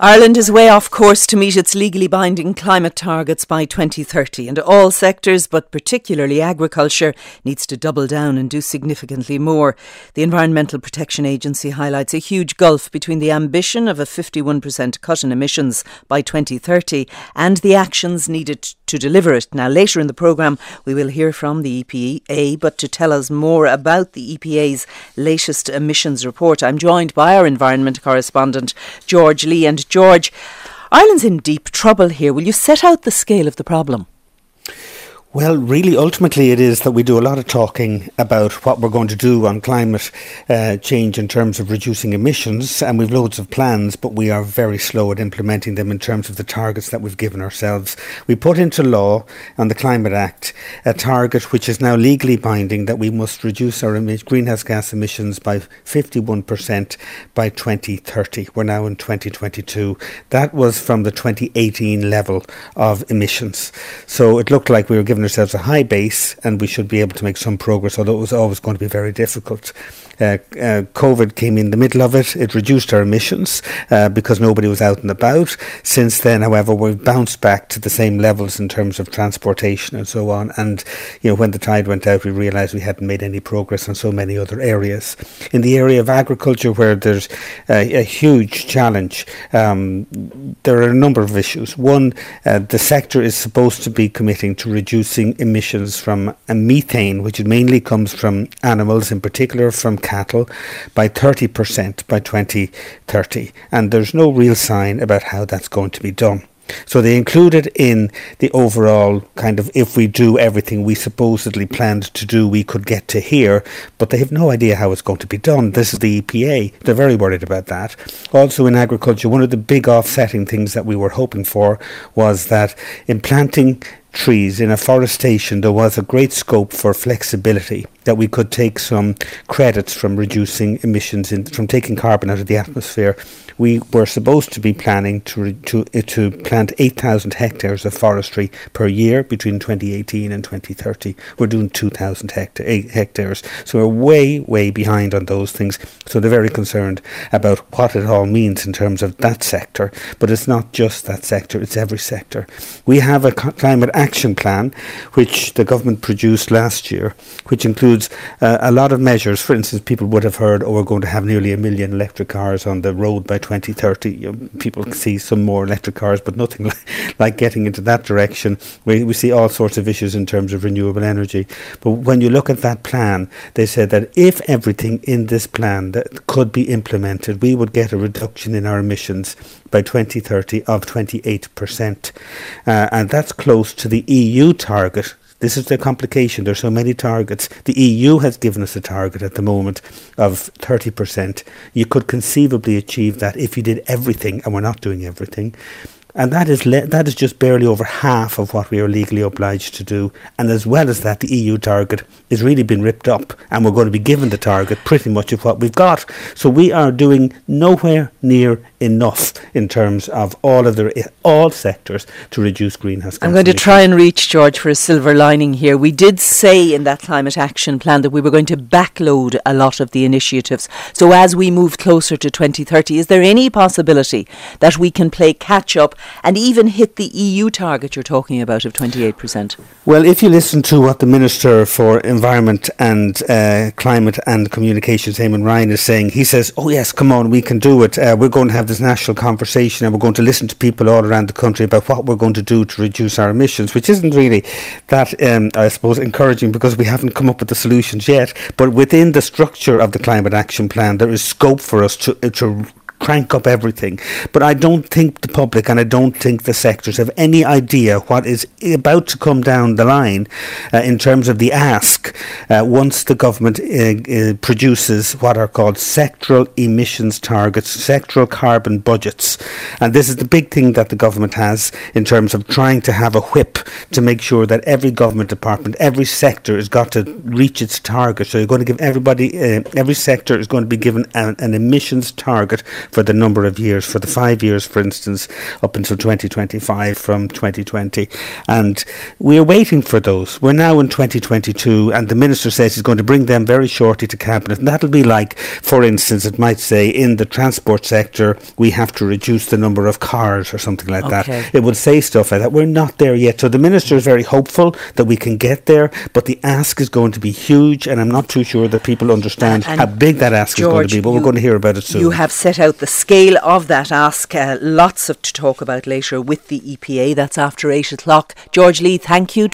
Ireland is way off course to meet its legally binding climate targets by 2030, and all sectors, but particularly agriculture, needs to double down and do significantly more. The Environmental Protection Agency highlights a huge gulf between the ambition of a 51% cut in emissions by 2030 and the actions needed to deliver it. Now, later in the programme, we will hear from the EPA, but to tell us more about the EPA's latest emissions report, I'm joined by our environment correspondent, George Lee. And George, Ireland's in deep trouble here. Will you set out the scale of the problem? Well, really, ultimately it is that we do a lot of talking about what we're going to do on climate change in terms of reducing emissions, and we've loads of plans, but we are very slow at implementing them in terms of the targets that we've given ourselves. We put into law on the Climate Act a target which is now legally binding that we must reduce our greenhouse gas emissions by 51% by 2030. We're now in 2022. That was from the 2018 level of emissions. So it looked like we were given ourselves a high base and we should be able to make some progress, although it was always going to be very difficult. COVID came in the middle of it. It reduced our emissions because nobody was out and about. Since then, however, we've bounced back to the same levels in terms of transportation and so on. And, you know, when the tide went out, we realised we hadn't made any progress on so many other areas. In the area of agriculture, where there's a huge challenge, there are a number of issues. One, the sector is supposed to be committing to reducing emissions from methane, which mainly comes from animals, in particular from cattle, by 30% by 2030. And there's no real sign about how that's going to be done. So they included in the overall kind of, if we do everything we supposedly planned to do, we could get to here, but they have no idea how it's going to be done. This is the EPA. They're very worried about that. Also in agriculture, one of the big offsetting things that we were hoping for was that in planting trees in afforestation, there was a great scope for flexibility, that we could take some credits from reducing emissions, from taking carbon out of the atmosphere. We were supposed to be planning to plant 8,000 hectares of forestry per year between 2018 and 2030. We're doing 2,000 hectares. So we're way behind on those things. So they're very concerned about what it all means in terms of that sector. But it's not just that sector, it's every sector. We have a climate action plan, which the government produced last year, which includes a lot of measures. For instance, people would have heard, we're going to have nearly 1 million electric cars on the road by 2030. You know, people see some more electric cars, but nothing like getting into that direction. We see all sorts of issues in terms of renewable energy. But when you look at that plan, they said that if everything in this plan that could be implemented, we would get a reduction in our emissions by 2030 of 28%. And that's close to the EU target. This is the complication. There's so many targets. The EU has given us a target at the moment of 30%. You could conceivably achieve that if you did everything, and we're not doing everything. And that is just barely over half of what we are legally obliged to do. And as well as that, the EU target has really been ripped up, and we're going to be given the target pretty much of what we've got. So we are doing nowhere near enough in terms of all sectors to reduce greenhouse gas I'm going to emissions. try and reach, George, for a silver lining here. We did say in that climate action plan that we were going to backload a lot of the initiatives. So as we move closer to 2030, is there any possibility that we can play catch up and even hit the EU target you're talking about of 28%? Well, if you listen to what the Minister for Environment and Climate and Communications, Eamon Ryan, is saying, he says, oh yes, come on, we can do it. We're going to have this national conversation and we're going to listen to people all around the country about what we're going to do to reduce our emissions, which isn't really that, I suppose, encouraging, because we haven't come up with the solutions yet. But within the structure of the Climate Action Plan, there is scope for us to crank up everything. But I don't think the public and I don't think the sectors have any idea what is about to come down the line in terms of the ask once the government produces what are called sectoral emissions targets, sectoral carbon budgets. And this is the big thing that the government has in terms of trying to have a whip to make sure that every government department, every sector has got to reach its target. So you're going to give everybody, every sector is going to be given an emissions target for the number of years, for the 5 years, for instance, up until 2025 from 2020. And we're waiting for those. We're now in 2022, and the Minister says he's going to bring them very shortly to Cabinet. And that'll be like, for instance, it might say in the transport sector, we have to reduce the number of cars or something like that. It would say stuff like that. We're not there yet. So the Minister is very hopeful that we can get there, but the ask is going to be huge, and I'm not too sure that people understand how big that ask is going to be, but we're going to hear about it soon. You have set out the scale of that ask. Lots to talk about later with the EPA. That's after 8 o'clock. George Lee, thank you.